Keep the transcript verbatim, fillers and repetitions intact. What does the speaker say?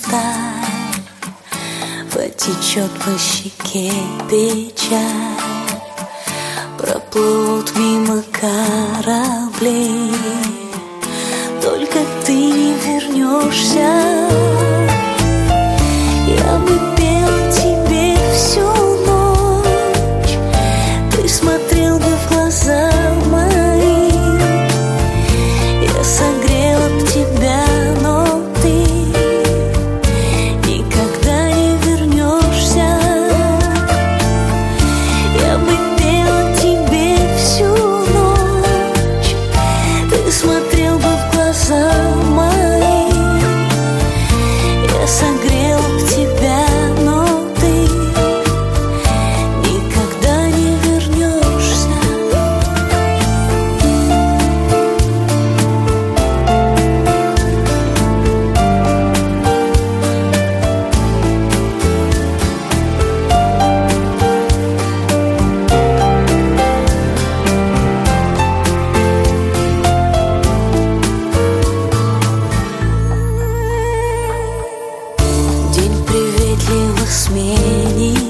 сталь, потечет по щеке печаль, проплывут мимо корабли, только ты не вернешься. Я бы пел тебе всю ночь, ты смотрел бы в глаза мои, я согрела б тебя, но ты никогда не вернешься. Я бы пела тебе всю ночь, ты смотрел бы в глаза мои, я согрела б тебя, но ты никогда не вернешься. День приветливо сменит